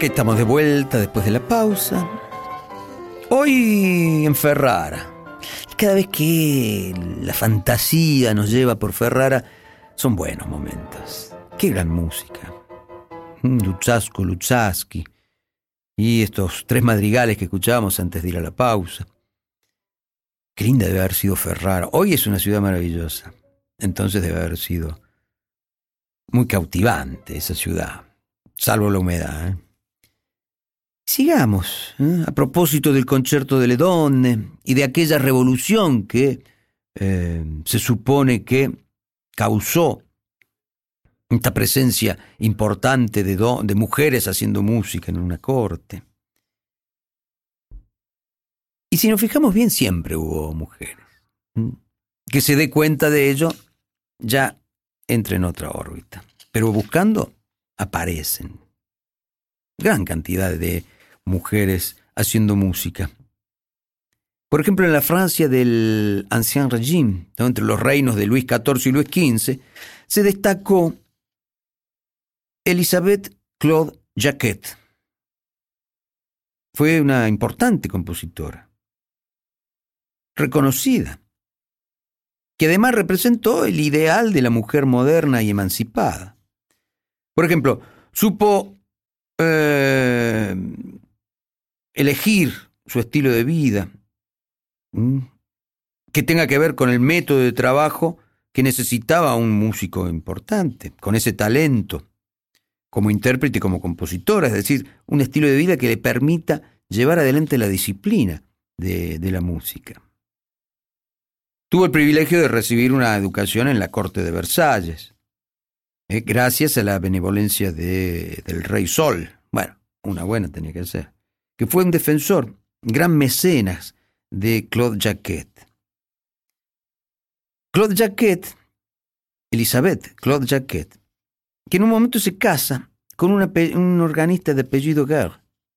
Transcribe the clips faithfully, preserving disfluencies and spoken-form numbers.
aquí estamos de vuelta después de la pausa. Hoy en Ferrara. Cada vez que la fantasía nos lleva por Ferrara, son buenos momentos. Qué gran música. Luzzasco, Luzzaschi. Y estos tres madrigales que escuchábamos antes de ir a la pausa. Qué linda debe haber sido Ferrara. Hoy es una ciudad maravillosa. Entonces debe haber sido muy cautivante esa ciudad. Salvo la humedad, ¿eh? Sigamos, ¿eh? A propósito del concierto de Le Donne y de aquella revolución que eh, se supone que causó esta presencia importante de, do, de mujeres haciendo música en una corte. Y si nos fijamos bien, siempre hubo mujeres. ¿Mm? Que se dé cuenta de ello, ya entra en otra órbita. Pero buscando, aparecen gran cantidad de mujeres haciendo música. Por ejemplo, en la Francia del Ancien Régime, ¿no? Entre los reinos de Luis catorce y Luis quince, se destacó Elisabeth Claude Jacquet. Fue una importante compositora, reconocida, que además representó el ideal de la mujer moderna y emancipada. Por ejemplo, supo eh, elegir su estilo de vida, ¿m? que tenga que ver con el método de trabajo que necesitaba un músico importante, con ese talento, como intérprete y como compositora, es decir, un estilo de vida que le permita llevar adelante la disciplina de, de la música. Tuvo el privilegio de recibir una educación en la corte de Versalles, eh, gracias a la benevolencia de, del rey Sol. Bueno, una buena tenía que ser. Que fue un defensor, gran mecenas de Claude Jacquet. Claude Jacquet, Elisabeth Claude Jacquet, que en un momento se casa con una, un organista de apellido Guerre.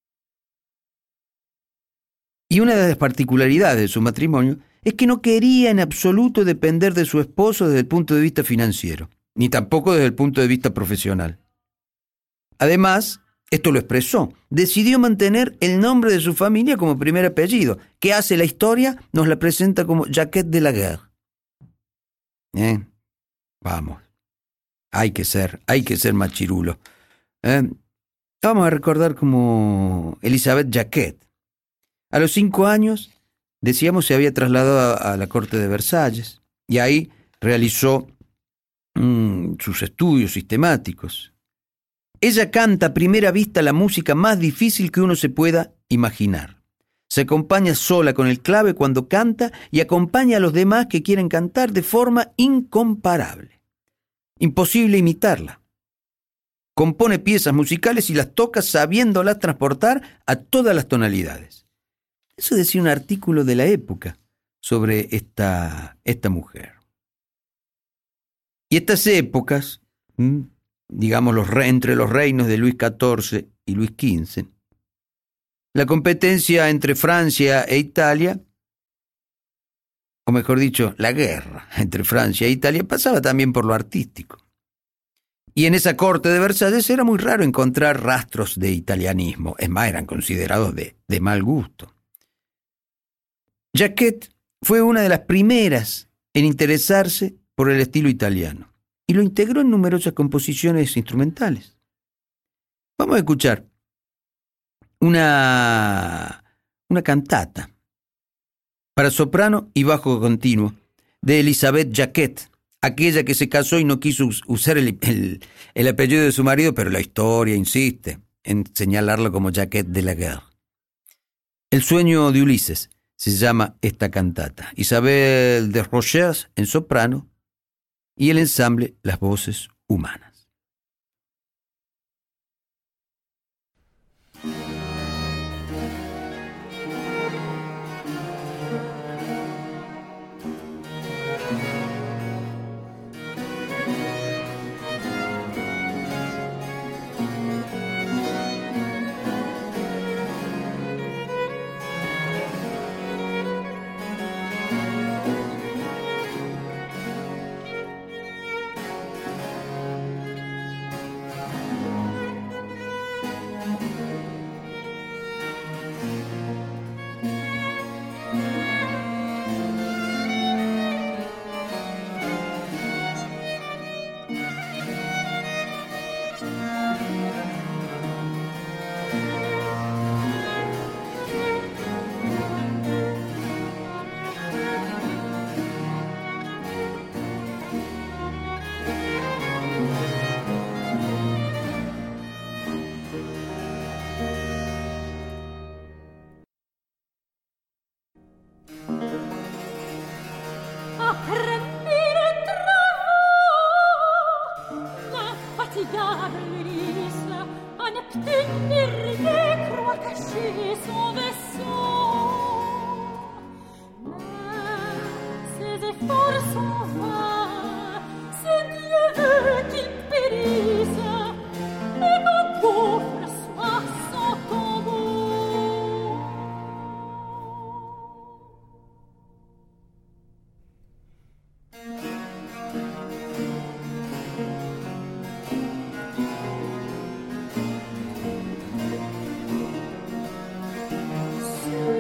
Y una de las particularidades de su matrimonio es que no quería en absoluto depender de su esposo desde el punto de vista financiero, ni tampoco desde el punto de vista profesional. Además, esto lo expresó, decidió mantener el nombre de su familia como primer apellido, que hace la historia, nos la presenta como Jacquet de la Guerre. ¿Eh? Vamos, hay que ser, hay que ser machirulo. ¿Eh? Vamos a recordar como Elisabeth Jacquet. A los cinco años, decíamos, se había trasladado a, a la corte de Versalles y ahí realizó mmm, sus estudios sistemáticos. Ella canta a primera vista la música más difícil que uno se pueda imaginar. Se acompaña sola con el clave cuando canta y acompaña a los demás que quieren cantar de forma incomparable. Imposible imitarla. Compone piezas musicales y las toca sabiéndolas transportar a todas las tonalidades. Eso decía un artículo de la época sobre esta, esta mujer. Y estas épocas, digamos los re, entre los reinos de Luis catorce y Luis quince, la competencia entre Francia e Italia, o mejor dicho, la guerra entre Francia e Italia, pasaba también por lo artístico. Y en esa corte de Versalles era muy raro encontrar rastros de italianismo, es más, eran considerados de, de mal gusto. Jacquet fue una de las primeras en interesarse por el estilo italiano y lo integró en numerosas composiciones instrumentales. Vamos a escuchar una, una cantata para soprano y bajo continuo de Elisabeth Jacquet, aquella que se casó y no quiso usar el, el, el apellido de su marido, pero la historia insiste en señalarlo como Jacquet de la Guerre. El sueño de Ulises se llama esta cantata. Isabel de Rochers en soprano y el ensamble Las Voces Humanas. franchit son vaisseau. Mais ses efforts sont vains, c'est Dieu veut qu'il périsse et qu'un gouffre soit son tombeau. Sur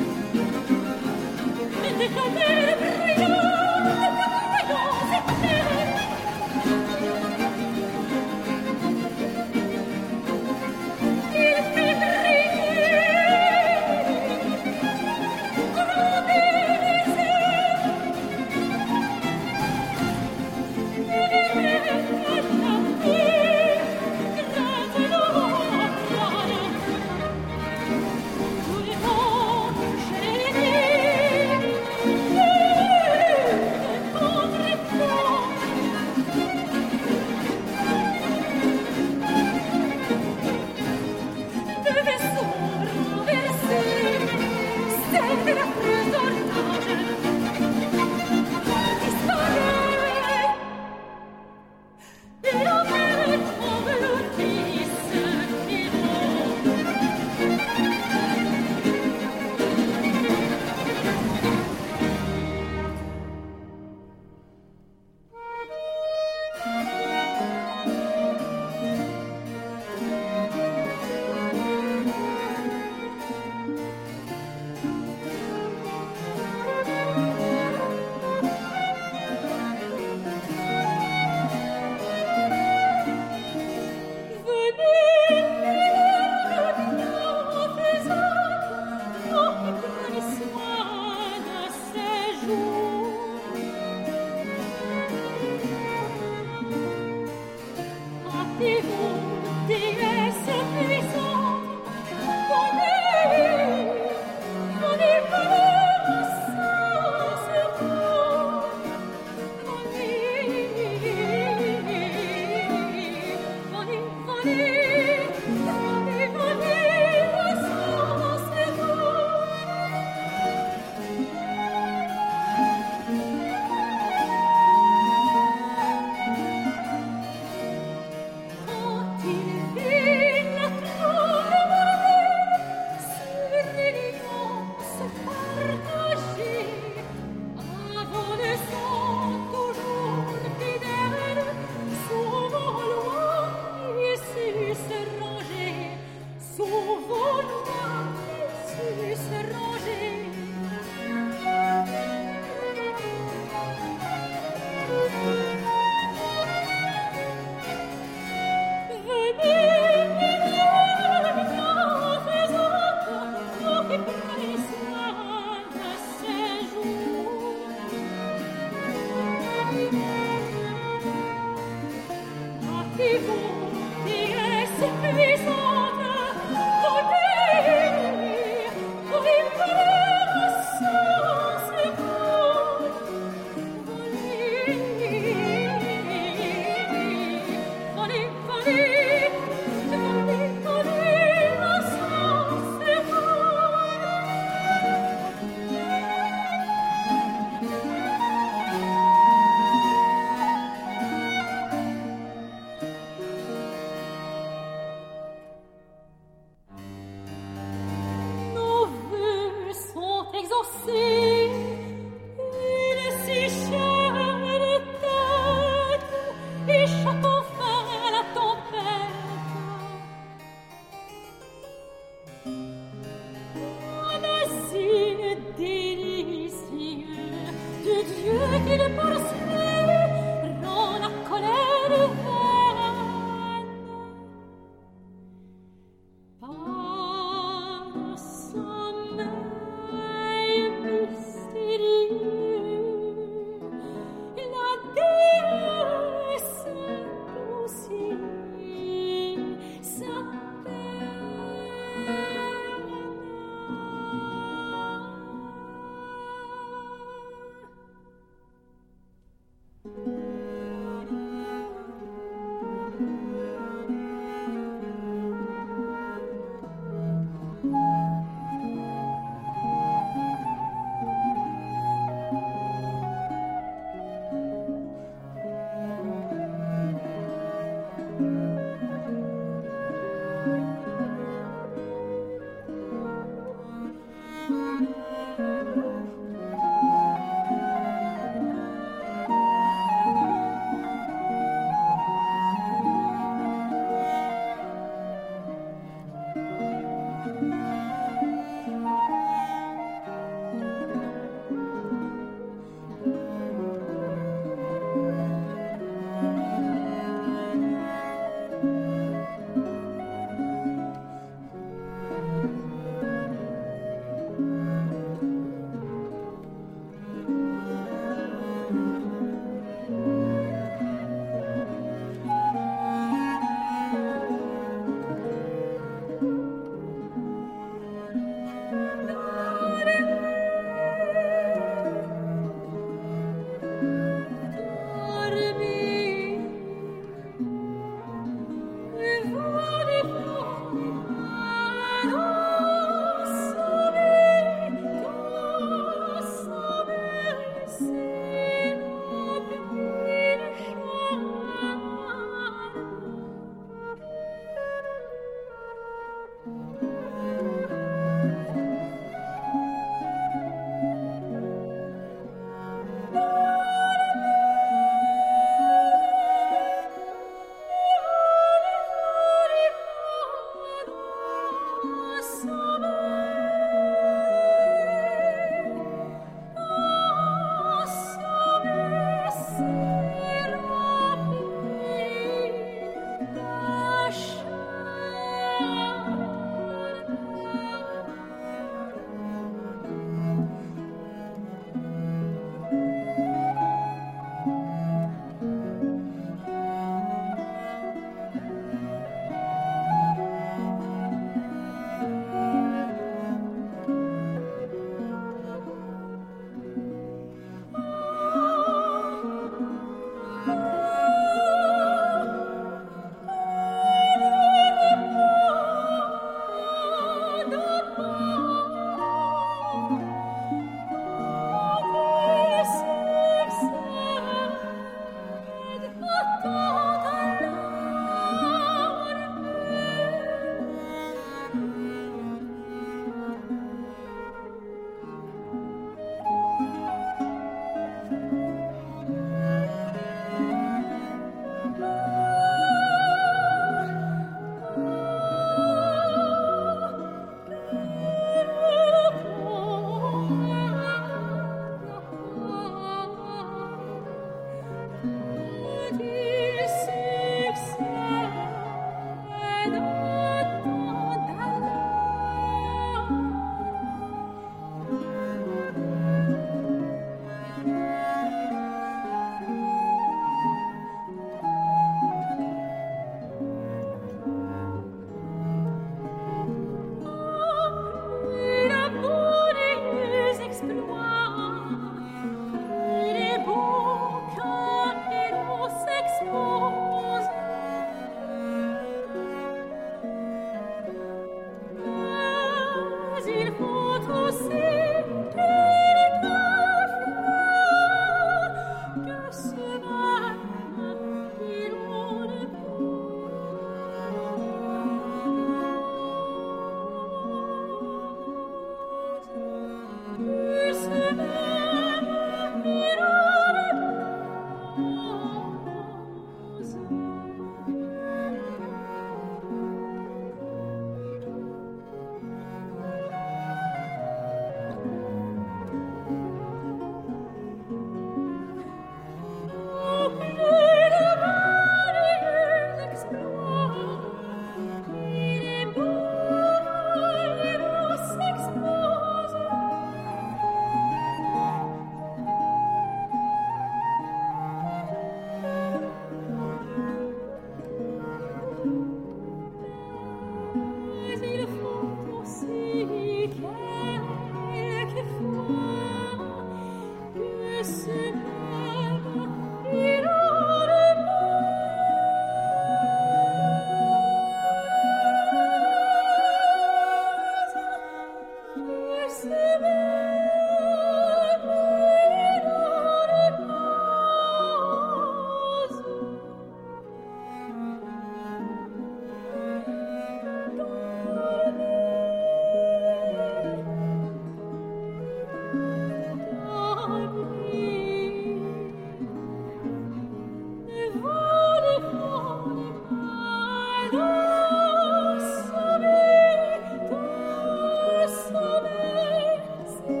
Sommeil, sommeil,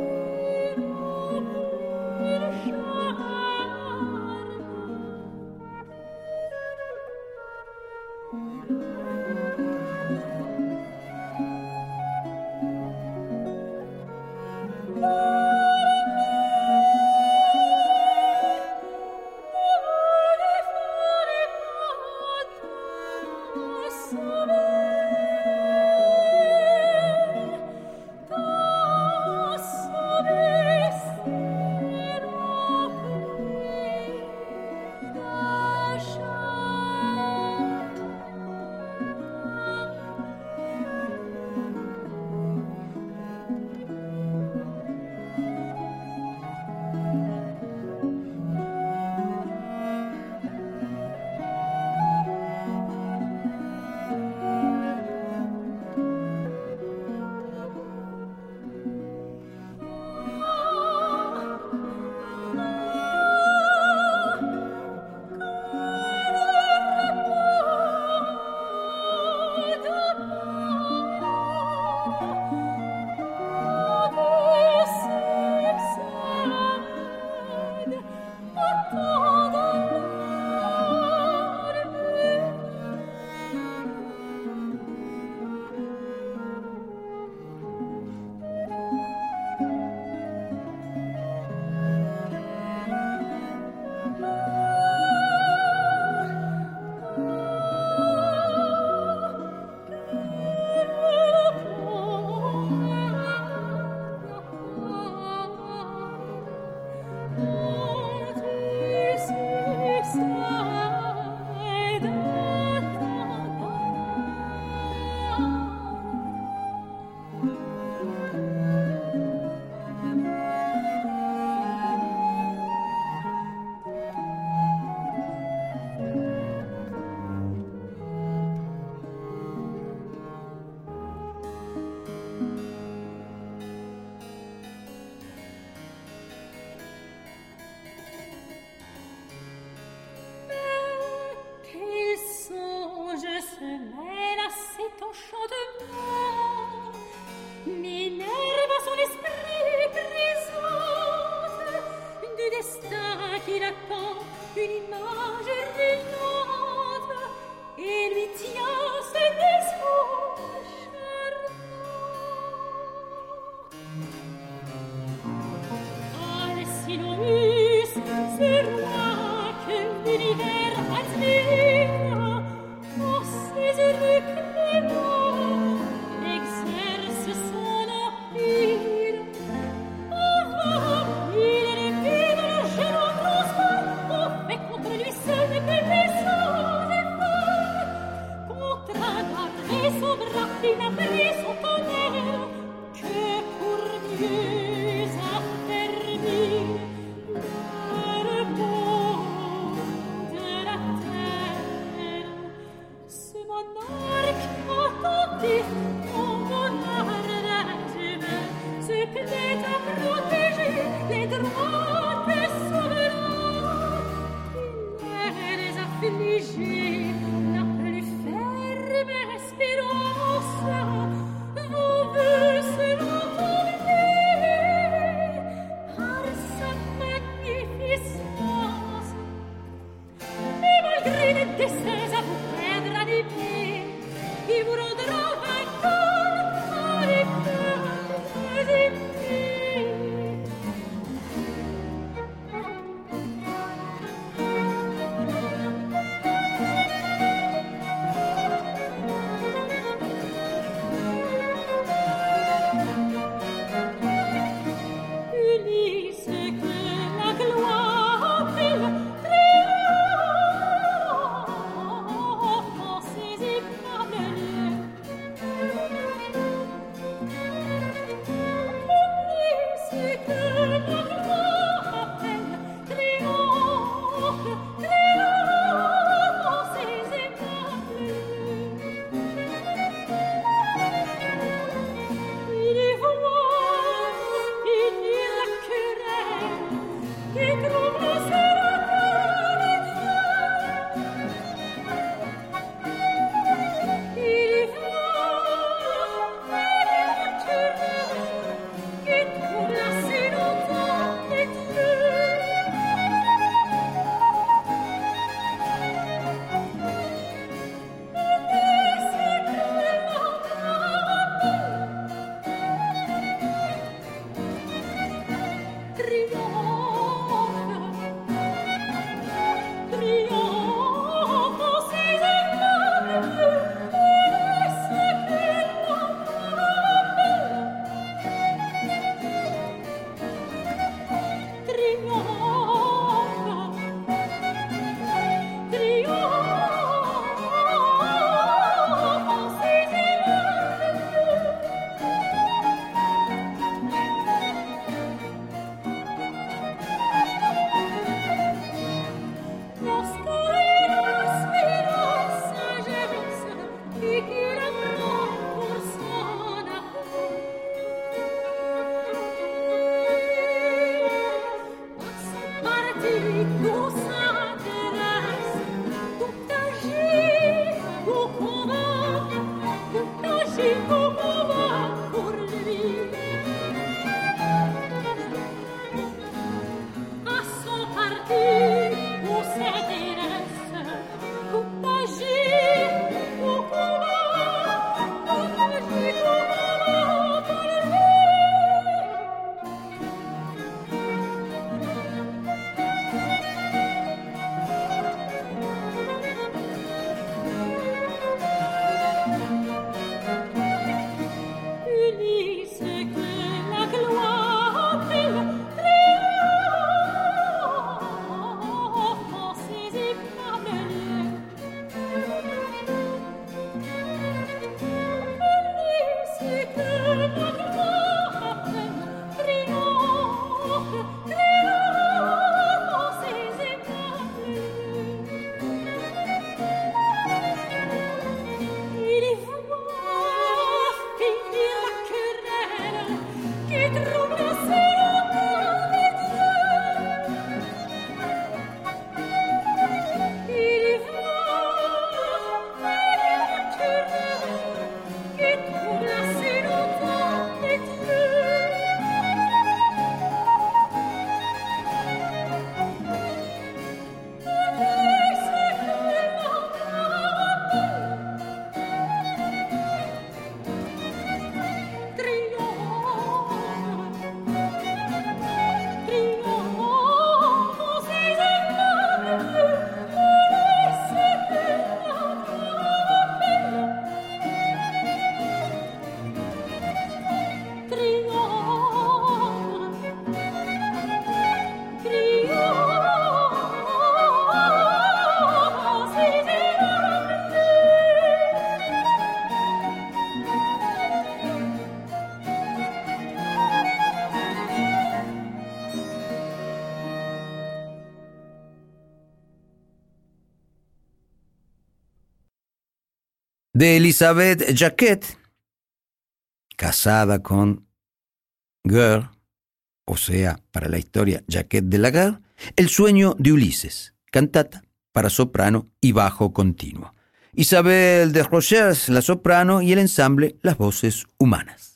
Vous veut se l'entendre de Elisabeth Jacquet, casada con Guerre, o sea, para la historia Jacquet de la Guerre, El sueño de Ulises, cantata para soprano y bajo continuo. Isabel de Rochers, la soprano, y el ensamble Las Voces Humanas.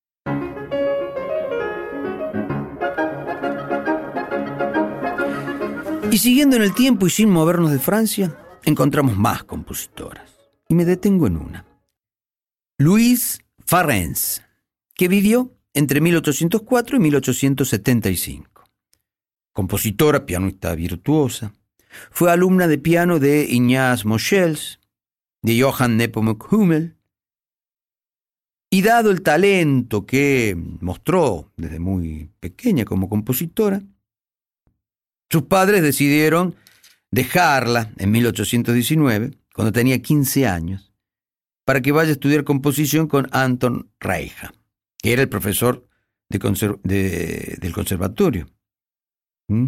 Y siguiendo en el tiempo y sin movernos de Francia, encontramos más compositoras. Y me detengo en una. Louise Farrens, que vivió entre mil ochocientos cuatro y mil ochocientos setenta y cinco. Compositora, pianista virtuosa. Fue alumna de piano de Ignaz Moscheles, de Johann Nepomuk Hummel. Y dado el talento que mostró desde muy pequeña como compositora, sus padres decidieron dejarla en mil ochocientos diecinueve, cuando tenía quince años, para que vaya a estudiar composición con Anton Reicha, que era el profesor de conser- de, del conservatorio. ¿Mm?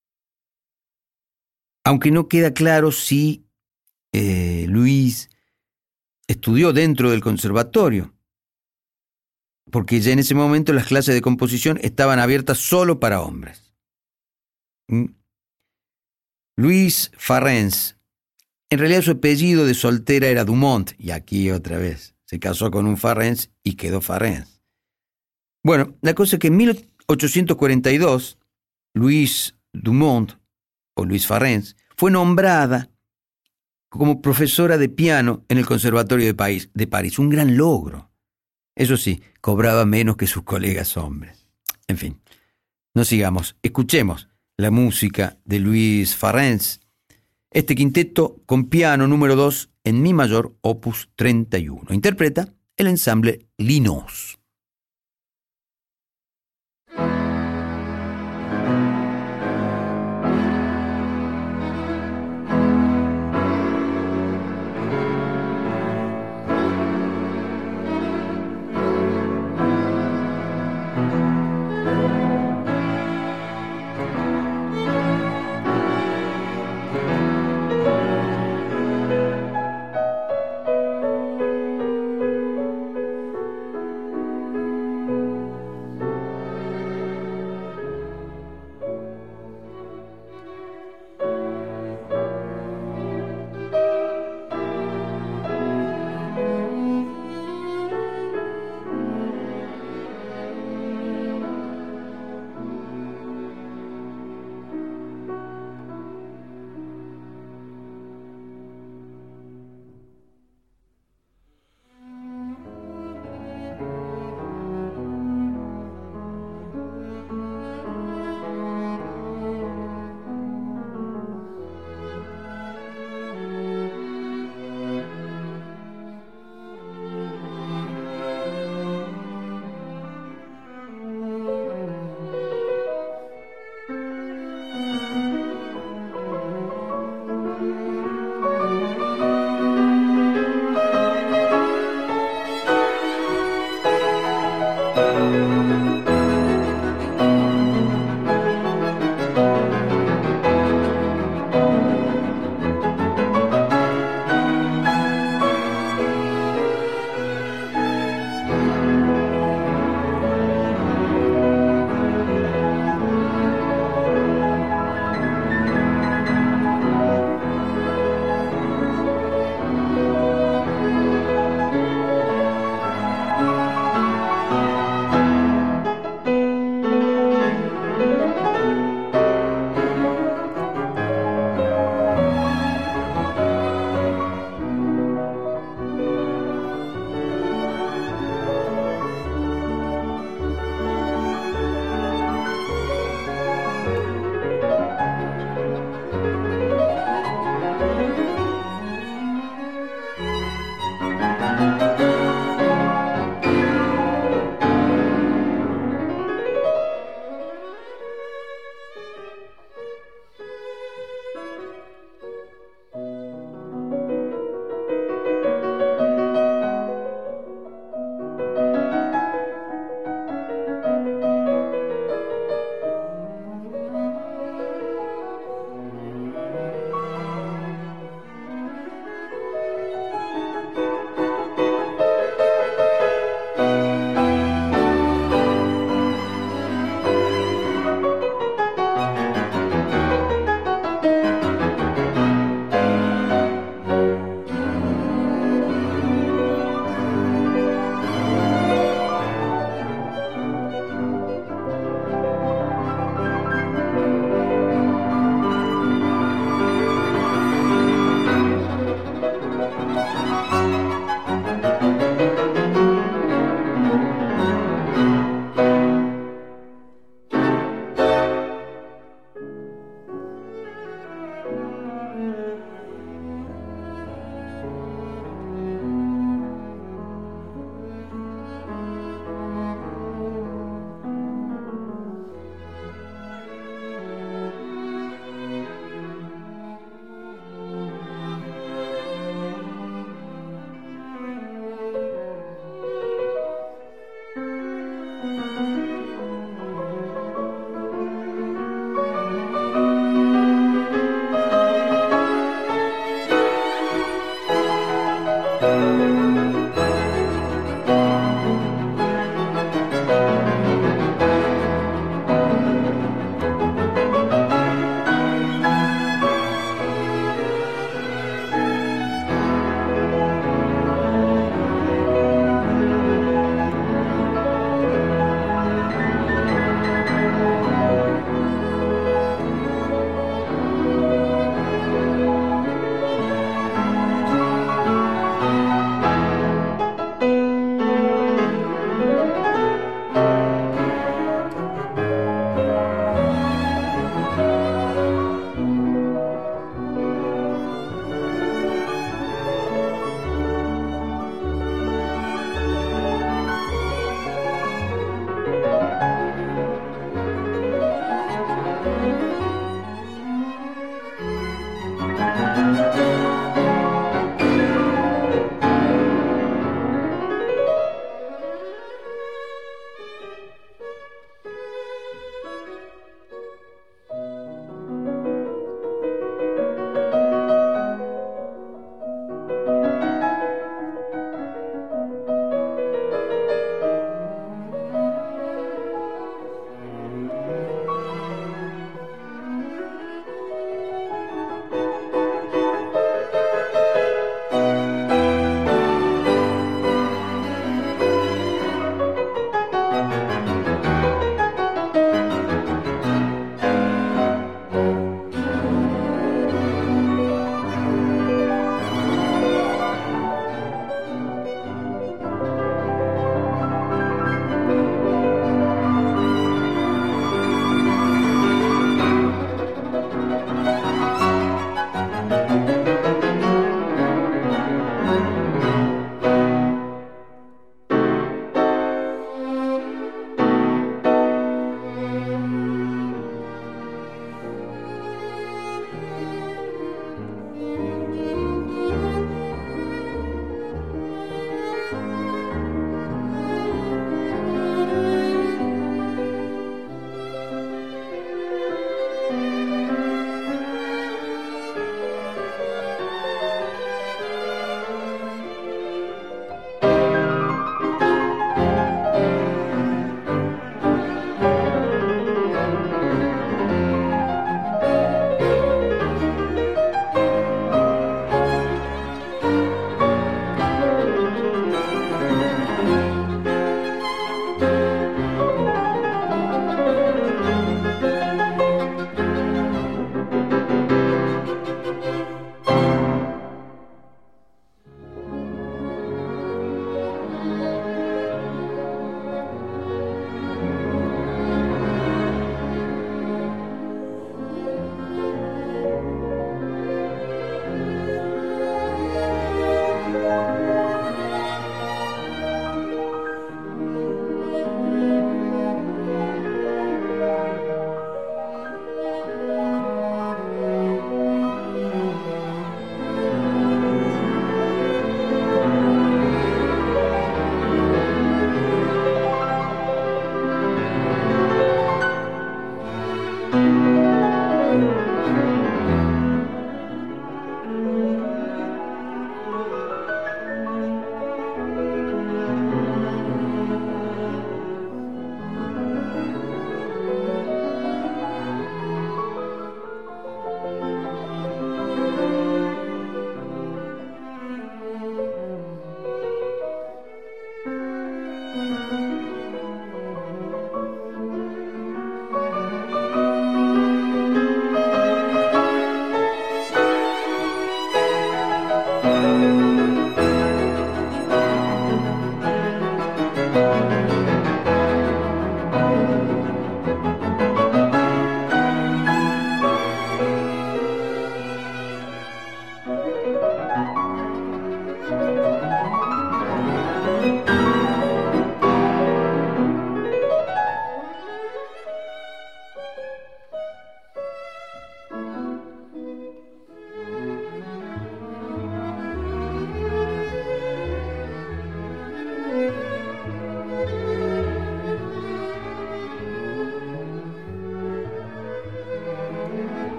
Aunque no queda claro si eh, Luis estudió dentro del conservatorio, porque ya en ese momento las clases de composición estaban abiertas solo para hombres. ¿Mm? Louise Farrens, en realidad su apellido de soltera era Dumont, y aquí otra vez se casó con un Farrens y quedó Farrens. Bueno, la cosa es que en mil ochocientos cuarenta y dos, Louise Dumont, o Louise Farrens, fue nombrada como profesora de piano en el Conservatorio de, París, de París. Un gran logro. Eso sí, cobraba menos que sus colegas hombres. En fin, no sigamos. Escuchemos la música de Louise Farrens. Este quinteto con piano número dos en mi mayor, opus treinta y uno. Interpreta el ensamble Linos.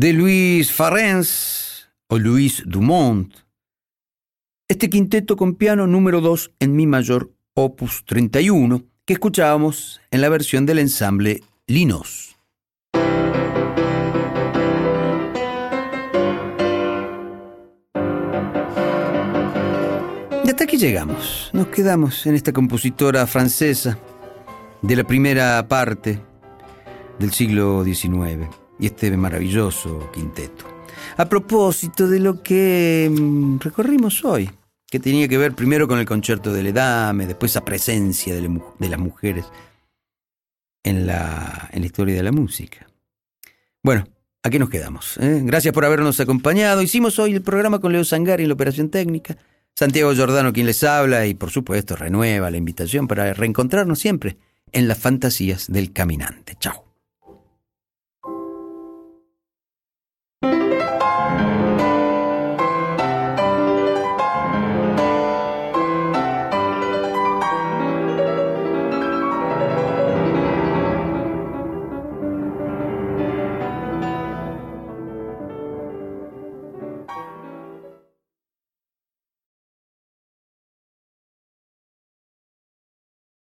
de Louis Farrens o Louis Dumont. Este quinteto con piano número dos en mi mayor, opus treinta y uno, que escuchábamos en la versión del ensamble Linos. Y hasta aquí llegamos. Nos quedamos en esta compositora francesa de la primera parte del siglo diecinueve y este maravilloso quinteto. A propósito de lo que mmm, recorrimos hoy, que tenía que ver primero con el concierto de Les Dames, después esa presencia de, le, de las mujeres en la, en la historia de la música. Bueno, aquí nos quedamos, ¿eh? Gracias por habernos acompañado. Hicimos hoy el programa con Leo Zangari en la operación técnica, Santiago Giordano quien les habla y por supuesto renueva la invitación para reencontrarnos siempre en las fantasías del caminante. Chao.